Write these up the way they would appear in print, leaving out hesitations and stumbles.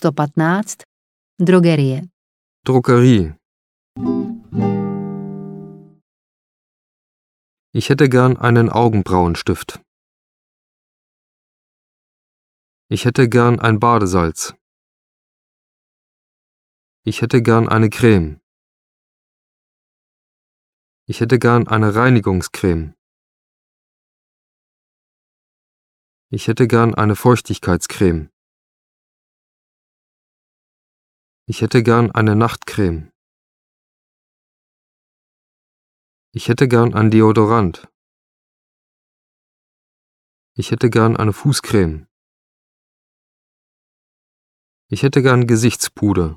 115 Drogerie. Drogerie. Ich hätte gern einen Augenbrauenstift. Ich hätte gern ein Badesalz. Ich hätte gern eine Creme. Ich hätte gern eine Reinigungscreme. Ich hätte gern eine Feuchtigkeitscreme. Ich hätte gern eine Nachtcreme. Ich hätte gern ein Deodorant. Ich hätte gern eine Fußcreme. Ich hätte gern Gesichtspuder.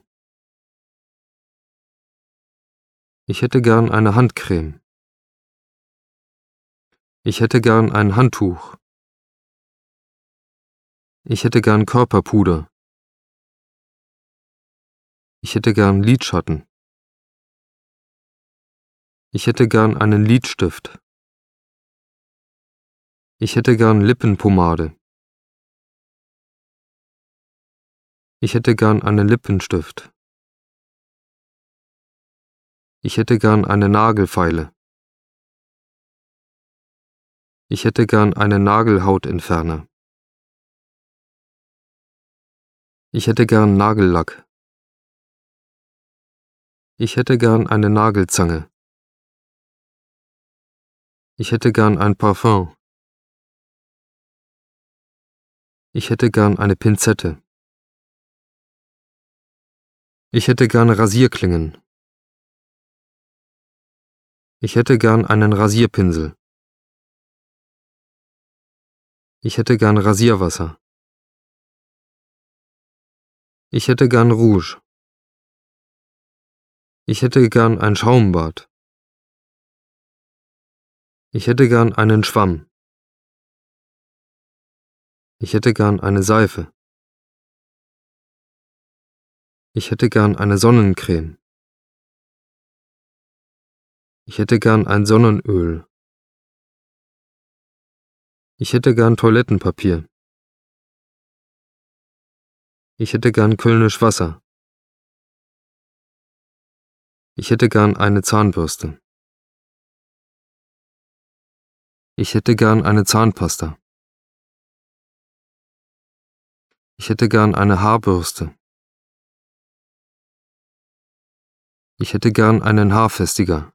Ich hätte gern eine Handcreme. Ich hätte gern ein Handtuch. Ich hätte gern Körperpuder. Ich hätte gern Lidschatten. Ich hätte gern einen Lidstift. Ich hätte gern Lippenpomade. Ich hätte gern einen Lippenstift. Ich hätte gern eine Nagelfeile. Ich hätte gern einen Nagelhautentferner. Ich hätte gern Nagellack. Ich hätte gern eine Nagelzange. Ich hätte gern ein Parfum. Ich hätte gern eine Pinzette. Ich hätte gern Rasierklingen. Ich hätte gern einen Rasierpinsel. Ich hätte gern Rasierwasser. Ich hätte gern Rouge. Ich hätte gern ein Schaumbad. Ich hätte gern einen Schwamm. Ich hätte gern eine Seife. Ich hätte gern eine Sonnencreme. Ich hätte gern ein Sonnenöl. Ich hätte gern Toilettenpapier. Ich hätte gern Kölnisch Wasser. Ich hätte gern eine Zahnbürste. Ich hätte gern eine Zahnpasta. Ich hätte gern eine Haarbürste. Ich hätte gern einen Haarfestiger.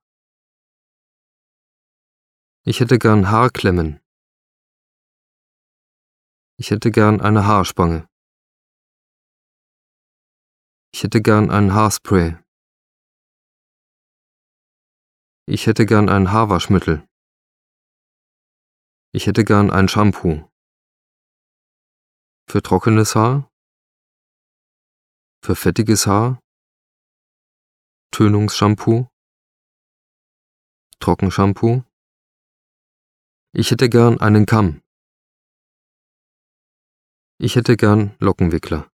Ich hätte gern Haarklemmen. Ich hätte gern eine Haarspange. Ich hätte gern ein Haarspray. Ich hätte gern ein Haarwaschmittel. Ich hätte gern ein Shampoo. Für trockenes Haar? Für fettiges Haar? Tönungsshampoo? Trockenshampoo? Ich hätte gern einen Kamm. Ich hätte gern Lockenwickler.